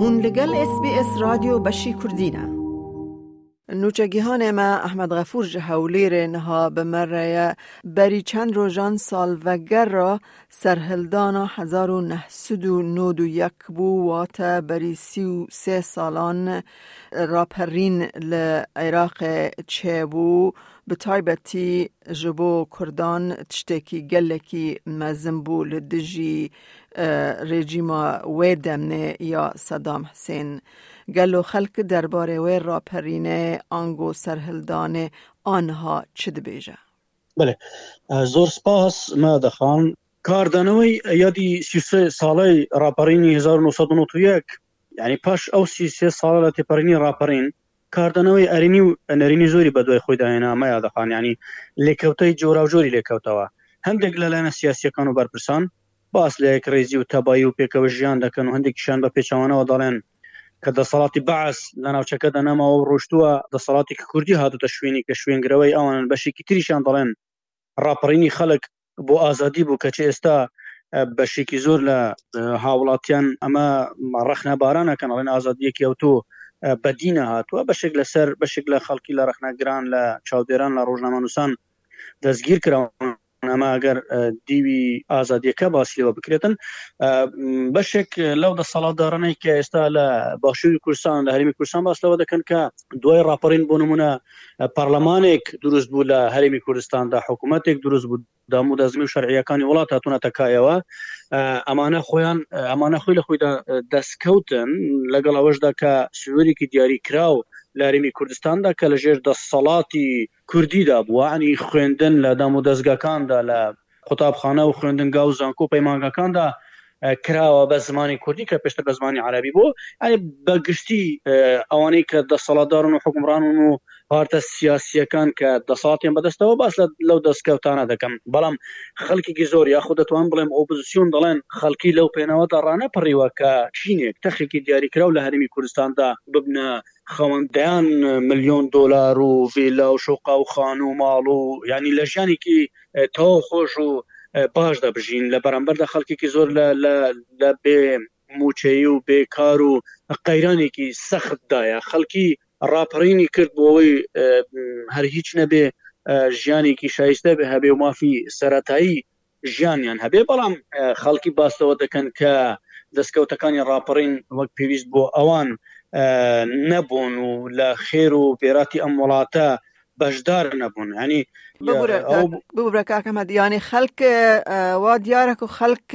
هون لگل SBS رادیو بشی کردینه. نوچگیهان ما احمد غفور جهولیر نها بمره بری چند روزان سال وگر را سرهلدانا 1991 بو واتا بری 33 سالان راپرین لعراق چه بو بطایبتی جبو کردان تشتکی گلکی مزنبو لدجی رژیما ویدمنه یا صدام حسین گلو خلق درباره وی راپرینه آنگو سرهلدان آنها چه دبیجه؟ بله زور سپاس ما دخان کاردانوی یادی 33 ساله راپرینی 1991 یعنی پاش او 33 ساله لتپرینی راپرین کاردانوی ارینی زوری بدوی خوی داینا ما دخان یعنی لیکوتای جورا و جوری لیکوتاوا هندێک لەلایەنە سیاسیەکان و بەرپرسان باس لە یەکڕێزی و تەبایی و پێکەوە ژیان دەکەن و هەندێکیشان بە پێچەوانەوە دەڵێن کە دەسەڵاتی بەعس لە ناوچەکەدا نەماوە و ڕۆشتووە دەسەڵاتێکی کوردی هاتوتە شوێنی کە شوێنگرەوەی ئەوانن بەشێکی تریشان دەڵێن ڕاپەڕینی خەڵک بۆ ئازادی بوو کەچی ئێستا بەشێکی زۆر لە هاوڵاتیان ئەمە ڕەخنەبارانەکەن ئەڵێن ئازادیەکی ئەوتۆ بەدینە هاتووە بەشێک لە خەڵکی لە ڕەخنەگران لە چاودێران لە ڕۆژنامەنووسان دەستگیر کراون ئەمە ئەگەر دیوی ئازادیەکە باسیەوە بکرێتن بەشێک لەو دەسەڵاتدارانەی کە ئێستا لە باشووری کوردستان لە هەرێمی کوردستان باس لەوە دەکەن کە دوای ڕاپەڕین بۆ نمونە پەرلەمانێک دروست بوو لە هەرێمی کوردستاندا حکوومەتێک دروست بوو دامو دەزمی و شەرعیەکانی وڵات هاتوونە تەکایەوە ئەمانە خۆی لە خۆیدا دەستکەوتن لەگەڵ ئەوەشدا کە سوێرێکی دیاری کراو لە هەرێمی کوردستاندا کە لەژێر دەسەڵاتی کوردیدا بووە ینی خوێندن لە دام و دەستگاکاندا لە قوتابخانە و خوێندنگا و زانکۆ پەیمانگاکاندا کراوە بە زمانی کوردی کە پێشتر بە زمانی عەرەبی بوو ینی بەگشتی ئەوانەی کە دەسەڵاتدارن و حکمڕانن و پارتە سیاسیەکان کە دەسەڵاتیان بەدەستەوە باس لەو دەستکەوتانە دەکەم بەڵام خەڵکێکی زۆر یاخود دەتوان بڵێم ئۆپۆزیسیۆن دەڵێن خەڵکی لەو پێناوەدا ڕانەپەڕیوە کە چینێک تەخێکی دیاریکراو لە هەرێمی کوردستاندا ببنە خەوەندەیان ملیۆن دۆلار و ڤیلا و شۆقا و خان و ماڵ و ینی لە ژیانێکی تەواو خۆش و باش دەبژین لە بەرامبەردا خەڵکێکی زۆر لە بێ موچەیی و بێکار و قەیرانێکی سەختدایە خەڵکی ڕاپەڕینی کرد بۆ ئەوەی هەر هیچ نەبێ ژیانێکی شایستە بێ هەبێ و مافی سەرەتایی ژیانیان هەبێ بەڵام خەڵکی باستەوە دەکەن کە دەستکەوتەکانی ڕاپەڕین وەک پێویست بۆ ئەوان نەبوون و لە خێر و بێراتی ئەم وڵاتە بەشدار نەبوون ینی ببوورە کاکەمەد ینی خەڵک وا دیارە و خەڵک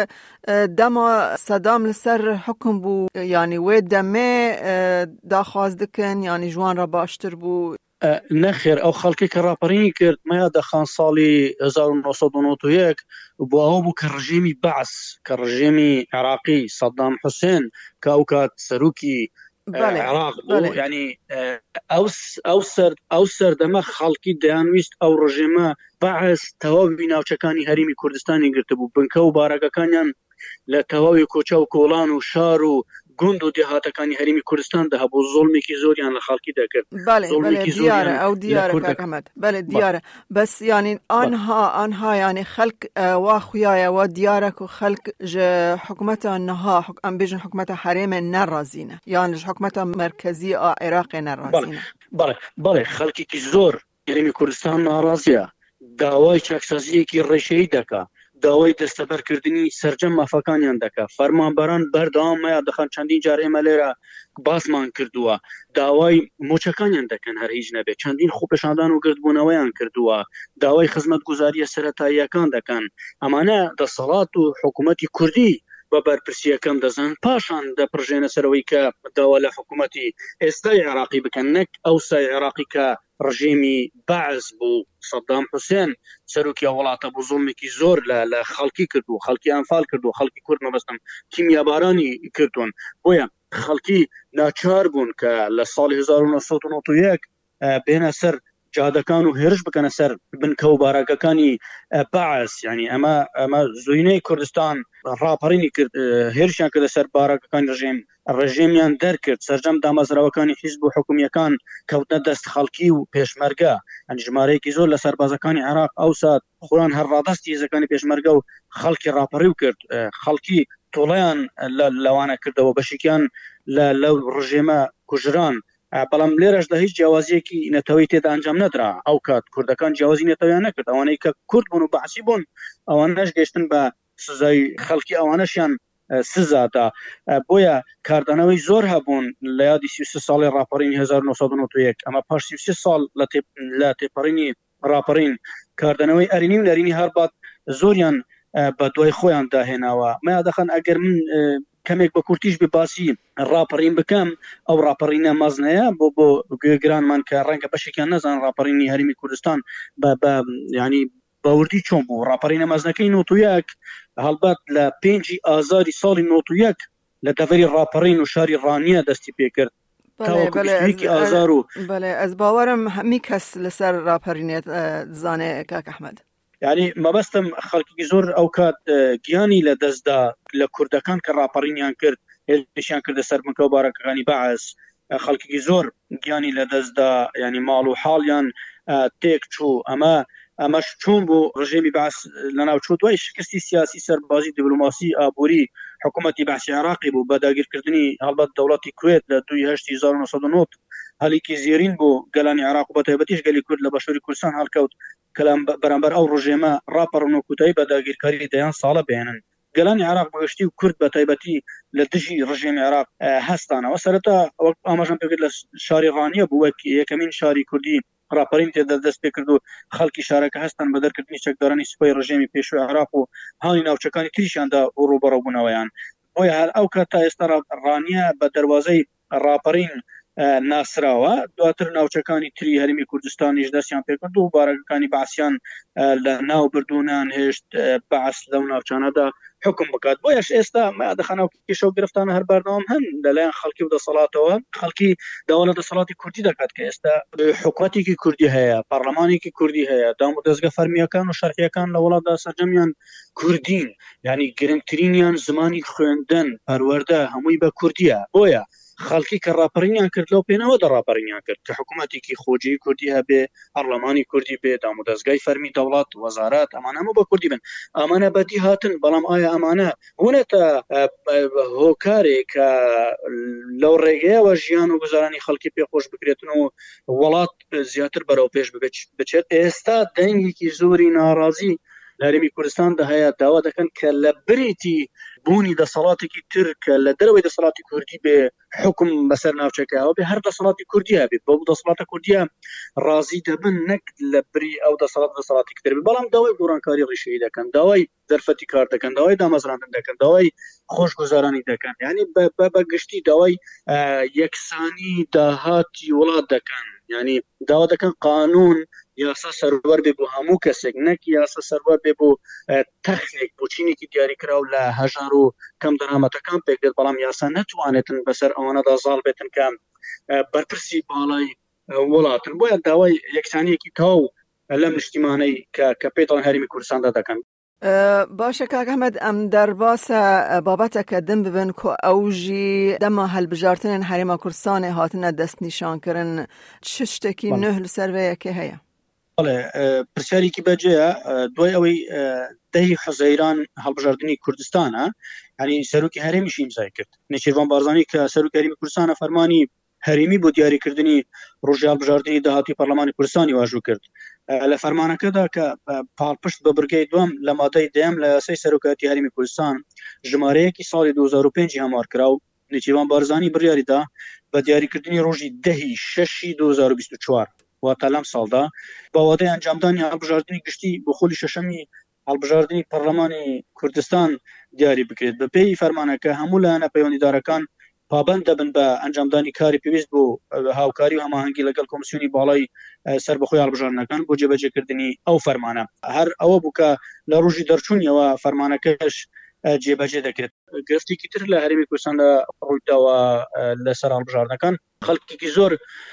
دەما سەدام لەسەر حکم بوو ینی وێ دەمێ داخواز دکن ینی جوان را باشتر بوو نەخێر ئەو خەڵکی کە ڕاپەڕینی کرد مەیە دەخان ساڵی 1991 بۆ ئەوە بوو کە ڕژێمی بەعس کە ڕژێمی عێراقی سەدام حوسێن کە ئەو کات سەرۆکی عێراق بوو ینی ئەو سەردەمە خەڵکی دەیانویست ئەو ڕژێمە بەعس تەواوی ناوچەکانی هەرێمی کوردستانی گرتە بوو بنکە و بارەکەکانیان لە تەواوی کۆچە و کۆڵان و شار و گوند و دێهاتەکانی هەرێمی کوردستان دەهەبوو زۆڵمێکی زۆریان لە خەڵکی دەکرد دیارە ئەو دیارە کاکەمەد بەڵێ دیارە بەس ینی ئانها ینی خەڵک وا خوایەوە دیارە و خەڵک حکوومەتە نەها ئەم بێژن حکوومەتە هەرێمە نەڕازینە یانش حکوومەتە مرکزی عێراقی نەڕازینە بەڵێ خەڵکێکی زۆر هەرێمی کوردستان ناڕازیە داوای چاکسازیەکی ڕێشەیی دەکا داوای دەستەبەرکردنی سەرجەم مافەکانیان دەکا فەرمانبەران بەردەوامەیە دەخەن چەندین جار ئێمە لێرە باسمان کردووە داوای موچەکانیان دەکەن هەر هیچ نەبێت چەندین خوپێشاندان و گردبوونەوەیان کردووە داوای خزمەتگوزاریە سەرەتاییەکان دەکەن ئەمانە دەسەڵات و حکوومەتی کوردی بە بەرپرسیەکەم دەزان پاشان دەپڕژێنە سەرەوەی کە داوا لە حکوومەتی ئێستای عێراقی بکەن نەک ئەوسای عێراقی کە ڕژێمی بەعس بوو سەدام حوسێن سەرۆکی وڵاتە بوو زۆڵمێکی زۆر لە خەڵکی کردو خەڵکی ئەنفال کردو خەڵکی کورد مەبەستم کیمیابارانی کردوون بۆیە خەڵکی ناچار بوون کە لە ساڵی 1991 بێنە سەر جادەکان و هێرش بکەنە سەر بنکە و بارەکەکانی بەعس ینی ئەمە زوینەی کوردستان ڕاپەڕینی کرد هێرشیان کردە سەر بارەکەکانی ڕژێمیان دەرکرد سەرجەم دامەزراوەکانی حیزب و حکوومیەکان کەوتنە دەست خەڵکی و پێشمەرگە ئەنی ژمارەیەکی زۆر لە سەربازەکانی عێراق ئەو سات خۆیان هەر ڕادەستی هێزەکانی پێشمەرگە و خەڵکی ڕاپەڕی و کرد خەڵکی تۆڵیان لەوانە کردەوە بەشێکیان لەو ڕژێمە کوژران بەڵام لێرەشدا هیچ جیاوازیەکی نەتەوەی تێدا ئەنجام نەدرا ئەو کات کوردەکان جیاوازی نەتەوەیان نەکرد ئەوانەی کە کورد بوون و بەعسی بوون ئەوانەش گەشتن بە سزای خەڵکی ئەوانەشیان سزادا بۆیە کاردانەوەی زۆر هەبوون لە یادی 33 ساڵی ڕاپەڕینی 1991 ئەمە پاش 33 ساڵ لە تێپەڕینی ڕاپەڕین کاردانەوەی ئەرینی و لەرینی هەربات زۆریان بە دوای خۆیان داهێناوە ما دەخەن ئەگەر من کەمێک بە کورتیش بێ باسی ڕاپەڕین بکەم ئەو ڕاپەڕینە مەزنەیە بۆ گرانمان کە ڕەنگە بەشێکیان نەزان ڕاپەڕینی هەرمی کوردستان بە ینی باوردی چۆن بوو ڕاپەڕینە مەزنەکەی 91 هەڵبەت لە 5 ئازاری ساڵی 91 لە دەڤەری ڕاپەڕین و شاری ڕانیە دەستی پێکرد بەڵێ ئەس باوەرم هەمی کەس لەسەر ڕاپەڕینێت زانێ کاک ئەحمەد یعنی مەبەستم خەڵکی زۆر ئەو کات گیانی لە دەستدا لە کوردەکان کە ڕاپەڕینیان کرد هێرشیان کردە سەر بنکە و بارەکەکانی بەعس خەڵکی زۆر گیانی لە دەستدا ینی ماڵ و حاڵیان تێک چوو ئەمەش چۆن بۆ ڕژێمی بەعس لەناو چوو دوای شکستی سیاسی سەربازی دیپلۆماسی ئابووری حکوومەتی بەعسی عێراقی بوو بە داگیرکردنی هەڵبەت دەوڵەتی کوێت لە 1990 هەلیکی زیرین بۆ گەلانی عێراق و بە تایبەتیش گەلی کورد لە بەشوری کوردستان هەڵکەوت کەلام بەرامبەر ئەو ڕژێمە ڕاپەڕن و کوتایی بە داگیرکاری دەیان ساڵە بێنن گەلانی عێراق بەگشتی و کورد بە تایبەتی لە دژی ڕژێمی عێراق هەستانەوە سەرەتا وەک ئاماژەم پێ کرد لە شاری ڕانیە بوو وەک یەکەمین شاری کوردی ڕاپەڕین تێدا دەست پێ کرد و خەڵکی شارەکە هەستان بە دەرکردنی چەکدارانی سوپای ڕژێمی پێشووی عێراق و هانی ناوچەکانی تریشاندا ڕوبەڕۆ بوونەوەیان بۆیە هەر ئەو کات تا ئێستا ڕانیە بە دەواازەی ڕاپەڕین ناسراوە دواتر ناوچەکانی تری هەرمی کوردستانیش دەستیان پێکرد و بارەکەکانی باسییان لە ناو بردوونان هێشت بەعس لەو ناوچانەدا حکم بکات بۆیش ئێستا دەخەنەوە کێشە و گرفتانە هەر بەردەوام هەن لەلایەن خەڵکی و دەسەڵاتەوە خەڵکی داوا لە دەسەڵاتی کوردی دەکات کە ئێستا حکوومەتێکی کوردی هەیە پەرلەمانێکی کوردی هەیە دام و دەستگە فەرمیەکان و شەرحیەکان لە وڵاتدا سەرجەمیان کوردین یعنی گرنگترینیان زمانی خوێندن پەروەردە هەمووی بە کوردیە بۆیە خەڵکی کە ڕاپەڕینیان کرد لەو پێنەوە دەڕاپەڕینیان کرد کە حکوومەتێکی خۆجی کوردی هەبێ پەرلەمانی کوردی بێ دام و دەستگای فەرمی دەوڵات وەزارات ئەمانە هەموو بە کوردی بن ئەمانە بەدی هاتن بەڵام ئایا ئەمانە هونەتە هۆکارێک کە لەو ڕێگەیەوە ژیان و گوزارانی خەڵکی پێخۆش بکرێتن و وڵات زیاتر بەرەو پێش بچێت ئێستا دەنگێکی زۆری ناڕازی لەرمی کوردستان هەیە داوا دەکەن کە لە بریتی بوونی دەسەڵاتێکی تر کە لە دەرەوەی دەسەڵاتی کوردی بێ حکم بەسەر ناوچەکەەوە بێ هەر دەسەڵاتی کوردی هەبێت بۆ دەسەڵاتە کوردیە ڕازی دەبن نەک لە بری ئەو دەسەڵاتی کتر بێ بەڵام داوای گۆڕانکاری ڕیشەیی دەکەن داوای دەرفەتی کار دەکەن داوای دامەزراندن دەکەن داوای خۆشگوزارانی دەکەن یعنی بە گشتی داوای یەکسانی داهاتی وڵات دەکەن یعنی داوا دەکەن قانون یاسا سەروەر بێ بۆ هەموو کەسێک نەک یاسا سەروەر بێ بۆ تەخنێک بۆچینێکی دیاریکراو لە هەژار و کەم دەرامەتەکان پێکرێت بەڵام یاسا نەتوانێتن بەسەر ئەوانەدا زاڵ بێتن کە بەرپرسی باڵای وڵاتن بۆیە داوای یەکسانیەکی تاو لەم نیشتیمانەی کە پێتەوەن هەرمی کوردستاندا دەکەن باشە کاک ئەحمەد ئەم دەرباسە بابەتەکە دم ببن کە ئەوژی دەما هەڵبژارتنên هەرێما کوردستانê هاتنە دەست نیشانکردن چ شتێکی نوێ لەسەر وەیەکێ هەیە پرسیارێکی بەجێیە دوای ئەوەی دەی حەزەیران هەڵبژاردننی کوردستانە ینی سەرۆکی هەرێمیشی ئیمزای کرد نێچیروان بارزانانی کە سەرۆکی هەرێمی کوردستانە فەرمانی هەرێمی بۆ دیاریکردنی ڕۆژی هەڵبژاردننی داهاتی پەرلەمانی کوردستانی واژوو کرد لە فەرمانەکەدا کە پاڵپشت بە بڕگەی دوم لە مادەی دەیەم لە یاسای سەرۆکاتی هەرێمی کوردستان ژمارەیەکی ساڵی 2005 هەمار کراو نێچیروان بارزانی بڕیاریدا بە دیاریکردنی ڕۆژی 10/6/2024 واتە لەم ساڵدا باوادەی ئەنجامدانی هەڵبژاردننی گشتی بۆ خۆلی شەشەمی هەڵبژاردننی پەرلەمانی کوردستان دیاری بکرێت بە پێی فەرمانەکە هەموو لایەنە پەیوەندیدارەکان پابند دەبن بە ئەنجامدانی کاری پێویست بۆ هاوکاری و هەماهەنگی لەگەڵ کۆمسیۆنی باڵای سەربەخۆی هەڵبژاردنەکان بۆ جێبەجێکردنی ئەو فەرمانە هەر ئەوە بوو کە لە ڕۆژی دەرچوونیەوە فەرمانەکەش جێبەجێ دەکرێت گرفتێکی تر لە هەرێمی کوردستاندا ڕوویداوە لەسەر هەڵبژاردنەکان خەڵکێکی زۆر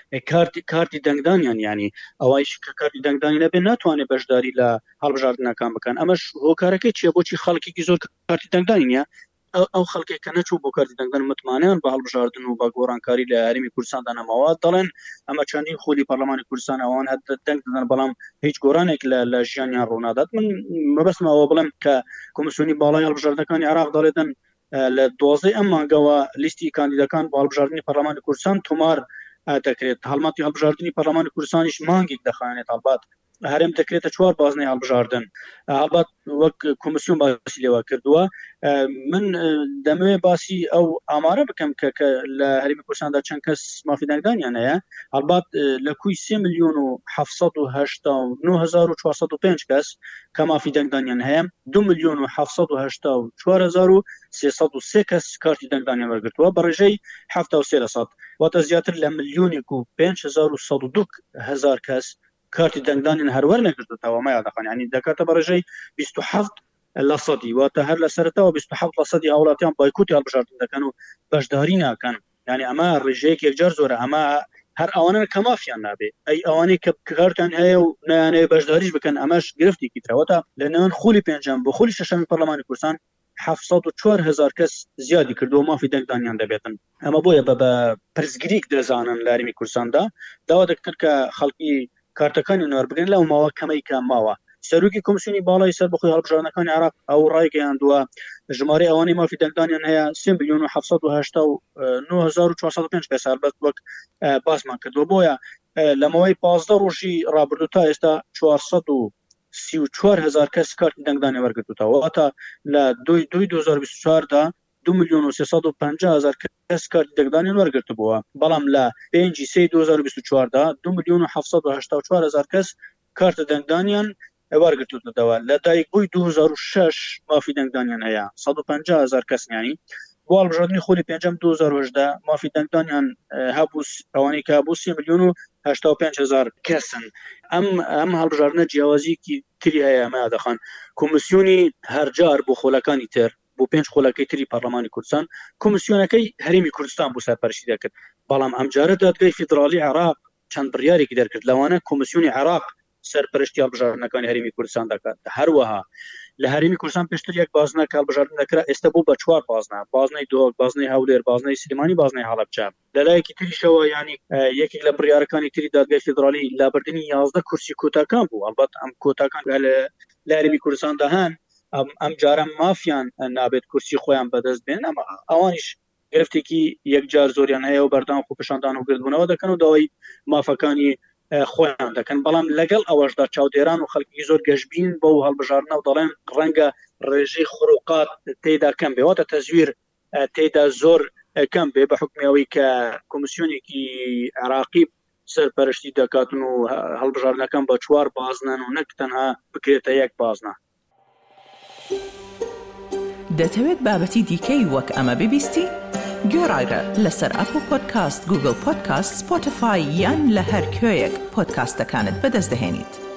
کارتی دەنگدانیان ینی ئەوەیش کە کارتی دەنگدانی نەبێت ناتوانێت بەشداری لە هەڵبژاردنەکان بکەن ئەمەش هۆکارەکەی چیە بۆچی خەڵکێکی زۆر کارتی دەنگدانی نیە ئەو خەڵکێک کە نەچوو بۆ کارتی دەنگدان متمانیان بە هەڵبژاردن و بە گۆڕانکاری لە هەرێمی کوردستاندا نەماوە دەڵێن ئەمە چەندین خۆلی پەرلەمانی کوردستان ئەوان هەر دەنگ دەدەن بەڵام هیچ گۆڕانێک لە ژیانیان ڕوونادات من مەبەستمەوە بڵێم کە کۆمسیۆنی باڵای هەڵبژاردنەکانی عێراق دەڵێتن لە 12 ئەم مانگەوە لیستی کاندیدەکان بۆ هەڵبژاردننی پەرلەمانی کوردستان تۆمار دەکرێت. هەڵمەتی هەڵبژاردننی پەرلەمانی کوردستانیش مانگێک دەخوانێت. هەڵبات هەرێم دەکرێتە 4 بازنەی هەڵبژاردن. هەڵبات وەک کۆمیسیۆن باسی لێوە کردووە. من دەمەوێت باسی ئەو ئامارە بکەم کە لە هەرێمی کوردستاندا چەند کەس مافی دەنگدانیان هەیە. هەڵبات لە کوی 3,789,405 کەس کە مافی دەنگدانیان هەیە، 2,784,303 کەس کارتی دەنگدانیان وەرگرتووە بە ڕێژەی 73%. واتە زیاتر لە 1,5,500,000 کەس کارتی دەنگدانیان هەروەر نەگرتووەوە. مە یادەخان ینی دەکاتە بە ڕێژەی 27%. واتە هەر لە سەرەتاوە 27% هاوڵاتیان بایکوتی هەڵبژاردن دەکەن و بەشداری ناکەن. ینی ئەمە ڕێژەیەک یەکجار زۆرە. ئەمە هەر ئەوانە کە مافیان نابێ، ئەی ئەوانەی کە کارتان هەیە و نەیانەوێ بەشداریش بکەن، ئەمەش گرفتێکی ترەوەتە لە نێوان خولی پێنجەم بۆ خولی شەشەمی پەرلەمانی کوردستان 704,000 کەس زیادی کردو مافی دەنگدانیان دەبێتن. ئەمە بۆیە بە پرسگریک دەزانن لە هەرێمی کوردستاندا داوا دەکرد کە خەڵکی کارتەکانی نوێربگرن لەو ماوە کەمەی کە ماوە. سەرۆکی کۆمیسیۆنی باڵای سەربەخۆی هەڵبژاردنەکانی عێراق ئەو ڕایگەیاندووە ژمارە ئەوانەی مافی دەنگدانیان هەیە 3,789,405 کەس. هەربەت وەک باسمان کردووە. بۆیە لە ماوەی 15 ڕۆژی ڕابردوو تا ئێستا 434,000 کەس کارتی دەنگدانی وەرگرتووەوە. واتە لە 2024 دا 2,350,000 کەس کارتی دەنگدانیان وەرگرتو بووە. بەڵام لە 5/3/2024 دا 2,784,000 کەس کارتە دەنگدانیان وەرگرتووەوە. لە دایکبووی 2006 مافی دەنگدانیان هەیە 150,000 کەس. ینی بۆ هەڵبژاردننی خولی پێنجەم 2010 مافی دەنگدانیان هەبوو ئەوانەی کە بوو 3,085,000 کەسن. ئەم هەڵبژاردنە جیاوازیکی تری هەیە. ئەمە یادەخان کۆمیسیۆنی هەرجار بۆ خۆلەکانی تر بۆ 5 خۆلەکەی تری پەرلەمانی کوردستان کۆمیسیۆنەکەی هەرێمی کوردستان بۆ سەرپەرشتی دەکرد. بەڵام ئەمجارە دادگای فیدرالی عێراق چەند بڕیارێکی دەرکرد لەوانە کۆمیسیۆنی عێراق سەرپەرشتی هەڵبژاردنەکانی هەرێمی کوردستان دەکات. هەروەها لە هەرێمی کوردستان پێشتر یەک بازنە کە هەڵبژاردن دەکرا، ئێستا بۆ بە 4 بازنە: بازنەی دۆک، بازنەی هەولێر، بازنەی سلێمانی، بازنەی هەڵەبجە. لەلایەکی تریشەوە ینی یەکێک لە بڕیارەکانی تری دادگای فیدرالی لابردنی 11 کورسی کۆتاکان بوو. ئەلبەت ئەم کۆتاکان لە هەرێمی کوردستاندا هەن، ئەم جارە مافیان نابێت کورسی خۆیان بەدەست بێن. ئەوانیش گرفتێکی یەکجار زۆریان هەیە و بەردەوام خۆپیشاندان و گردبوونەوە دەکەن و داوای مافەکانی خۆیان دەکەن. بەڵام لەگەڵ ئەوەشدا چاودێران و خەڵکی زۆر گەشبین بۆ هەڵبژاردنە و دەڵێن ڕەنگە ڕێژەی خروقات تێدا کەم بێ، واتە تەزویر تێدا زۆر کەم بێ، بە حکمیەوەی کە کۆمیسیۆنێکی عێراقی سەرپەرشتی دەکاتن و هەڵبژاردنەکان بە 4 بازنن و نەک تەنها بکرێتە یەک بازنە. دەتەوێت بابەتی دیکەی وەک ئەمە ببیستی؟ گۆڕایرە لەسەر ئەپل پۆدکاست، گوگل پۆدکاست، سپۆتیفای یان لە هەر کوێیەک پۆدکاستەکانت بەدەست دەهێنیت.